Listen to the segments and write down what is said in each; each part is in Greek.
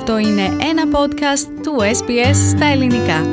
Αυτό είναι ένα podcast του SBS στα ελληνικά.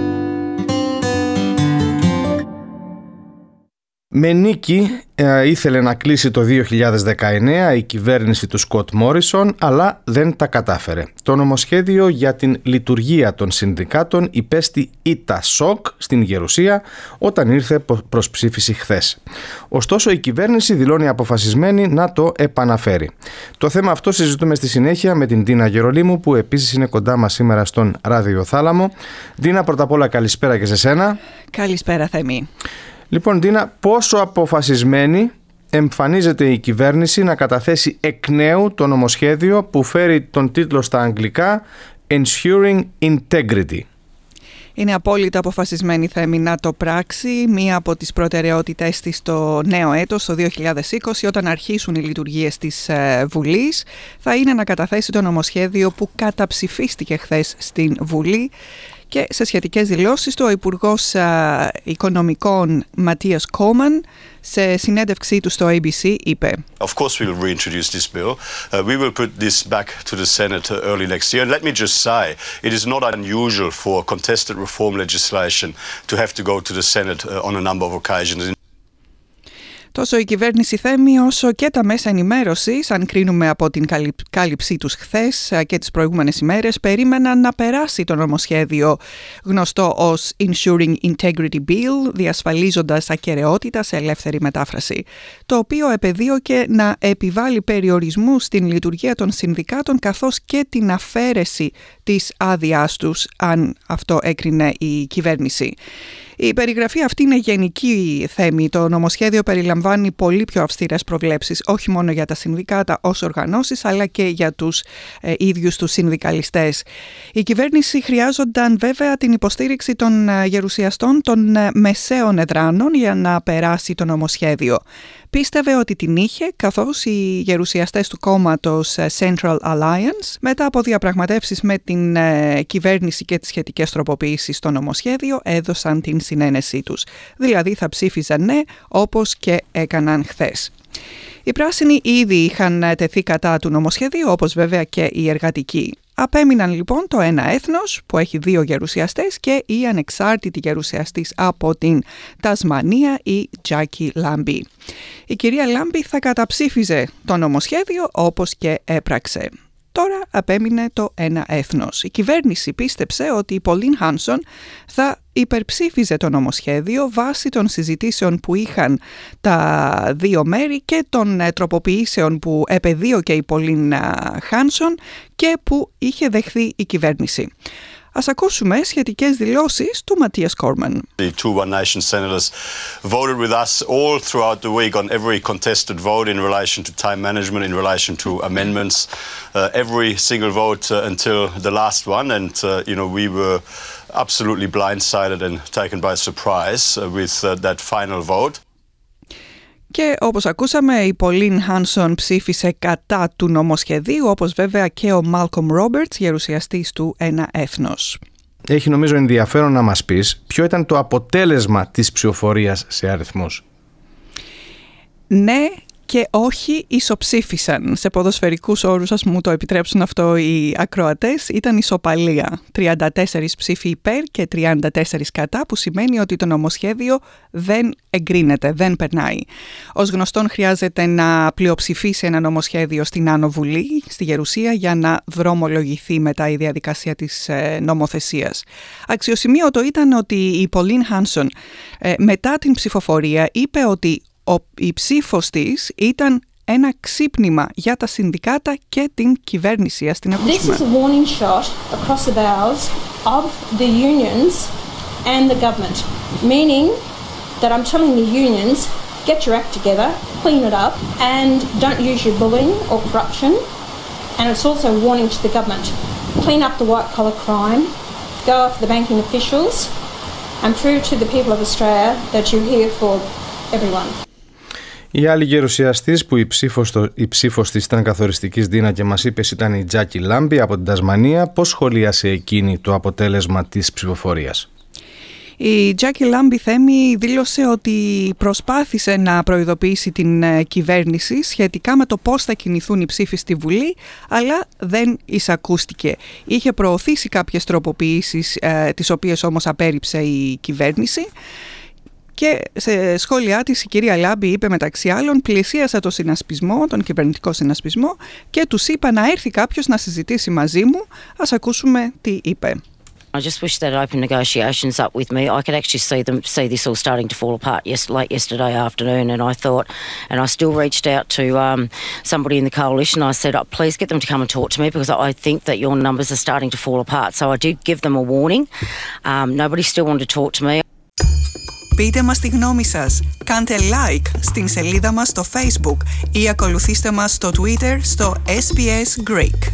Με νίκη ήθελε να κλείσει το 2019 η κυβέρνηση του Σκοτ Μόρισον, αλλά δεν τα κατάφερε. Το νομοσχέδιο για την λειτουργία των συνδικάτων υπέστη ήττα σοκ στην Γερουσία όταν ήρθε προς ψήφιση χθες. Ωστόσο, η κυβέρνηση δηλώνει αποφασισμένη να το επαναφέρει. Το θέμα αυτό συζητούμε στη συνέχεια με την Ντίνα Γερολίμου, που επίσης είναι κοντά μας σήμερα στον ραδιοθάλαμο. Ντίνα, πρώτα απ' όλα καλησπέρα και σε σένα. Καλησπέρα, Θεμή. Λοιπόν, Ντίνα, πόσο αποφασισμένη εμφανίζεται η κυβέρνηση να καταθέσει εκ νέου το νομοσχέδιο που φέρει τον τίτλο στα αγγλικά Ensuring Integrity? Είναι απόλυτα αποφασισμένη, Θέμη, να το πράξει. Μία από τις προτεραιότητες της το νέο έτος, το 2020, όταν αρχίσουν οι λειτουργίες της Βουλής, θα είναι να καταθέσει το νομοσχέδιο που καταψηφίστηκε χθες στην Βουλή. Και σε σχετικές δηλώσεις του, ο Υπουργός Οικονομικών Ματίας Κόμαν, σε συνέντευξή του στο ABC, είπε: Of course we will reintroduce this bill. We will put this back to the Senate early next year. And let me just say, it is not unusual for contested reform legislation to have to go to the Senate on a number of occasions. Τόσο η κυβέρνηση, Θέμη, όσο και τα μέσα ενημέρωσης, αν κρίνουμε από την κάλυψή τους χθες και τις προηγούμενες ημέρες, περίμεναν να περάσει το νομοσχέδιο γνωστό ως Ensuring Integrity Bill, διασφαλίζοντας ακεραιότητα σε ελεύθερη μετάφραση, το οποίο επεδίωκε να επιβάλλει περιορισμούς στην λειτουργία των συνδικάτων, καθώς και την αφαίρεση της άδειάς τους, αν αυτό έκρινε η κυβέρνηση. Η περιγραφή αυτή είναι γενική, Θέμη. Το νομοσχέδιο περιλαμβάνει πολύ πιο αυστηρές προβλέψεις, όχι μόνο για τα συνδικάτα ως οργανώσεις, αλλά και για τους ίδιους τους συνδικαλιστές. Η κυβέρνηση χρειάζονταν βέβαια την υποστήριξη των γερουσιαστών των μεσαίων εδράνων για να περάσει το νομοσχέδιο. Πίστευε ότι την είχε, καθώς οι γερουσιαστές του κόμματος Central Alliance, μετά από διαπραγματεύσεις με την κυβέρνηση και τις σχετικές τροποποιήσεις στο νομοσχέδιο, έδωσαν την συνένεσή τους. Δηλαδή θα ψήφιζαν ναι, όπως και έκαναν χθες. Οι πράσινοι ήδη είχαν τεθεί κατά του νομοσχεδίου, όπως βέβαια και οι εργατικοί. Απέμειναν λοιπόν το ένα έθνος που έχει 2 γερουσιαστές και η ανεξάρτητη γερουσιαστής από την Τασμανία, η Τζάκι Λάμπι. Η κυρία Λάμπι θα καταψήφιζε το νομοσχέδιο, όπως και έπραξε. Τώρα απέμεινε το ένα έθνος. Η κυβέρνηση πίστεψε ότι η Πολίν Χάνσον θα υπερψήφιζε το νομοσχέδιο βάσει των συζητήσεων που είχαν τα δύο μέρη και των τροποποιήσεων που επεδίωκε η Πολίν Χάνσον και που είχε δεχθεί η κυβέρνηση. Ας ακούσουμε σχετικές δηλώσεις του Ματίας Κόρμαν. The two One Nation senators voted with us all throughout the week on every contested vote in relation to time management, in relation to amendments, every single vote until the last one. And, we were absolutely blindsided and taken by surprise with that final vote. Και όπως ακούσαμε, η Πολίν Χάνσον ψήφισε κατά του νομοσχεδίου, όπως βέβαια και ο Μάλκομ Ρόμπερτς, γερουσιαστής του Ένα Έθνος. Έχει νομίζω ενδιαφέρον να μας πεις ποιο ήταν το αποτέλεσμα της ψηφοφορίας σε αριθμούς. Ναι και όχι, ισοψήφισαν. Σε ποδοσφαιρικούς όρους, ας μου το επιτρέψουν αυτό οι ακροατές, ήταν ισοπαλία. 34 ψήφοι υπέρ και 34 κατά, που σημαίνει ότι το νομοσχέδιο δεν εγκρίνεται, δεν περνάει. Ως γνωστόν, χρειάζεται να πλειοψηφίσει ένα νομοσχέδιο στην Άνω Βουλή, στη Γερουσία, για να δρομολογηθεί μετά η διαδικασία της νομοθεσίας. Αξιοσημείωτο ήταν ότι η Πολίν Χάνσον μετά την ψηφοφορία είπε ότι η ψήφος της ήταν ένα ξύπνημα για τα συνδικάτα και την κυβέρνηση. Ας την ακούσουμε. This is a warning shot across the bows of the unions and the government, meaning that I'm telling the unions, get your act together, clean it up, and don't use your bullying or corruption. And it's also a warning to the government, clean up the white-collar crime, go after the banking officials, and prove to the people of Australia that you're here for everyone. Η άλλη γερουσιαστής που η ψήφος της ήταν καθοριστικής, Ντίνα, και μας είπες ήταν η Τζάκι Λάμπι από την Τασμανία. Πώς σχολίασε εκείνη το αποτέλεσμα της ψηφοφορίας? Η Τζάκι Λάμπη Θέμη δήλωσε ότι προσπάθησε να προειδοποιήσει την κυβέρνηση σχετικά με το πώς θα κινηθούν οι ψήφοι στη Βουλή, αλλά δεν εισακούστηκε. Είχε προωθήσει κάποιες τροποποιήσεις, τις οποίες όμως απέρριψε η κυβέρνηση. Και σε σχόλιά της η κυρία Λάμπη είπε μεταξύ άλλων: πλησίασα το συνασπισμό, τον κυβερνητικό συνασπισμό, και τους είπα να έρθει κάποιος να συζητήσει μαζί μου. Ας ακούσουμε τι είπε. I just wish that open negotiations up with me. I could actually see this all starting to fall apart late yesterday afternoon, and I thought, and I still reached out to somebody in the coalition. I said, please get them to come and talk to me because I think that your numbers are starting to fall apart. So I did give them a warning. Nobody still wanted to talk to me. Πείτε μας τη γνώμη σας. Κάντε like στην σελίδα μας στο Facebook ή ακολουθήστε μας στο Twitter στο SBS Greek.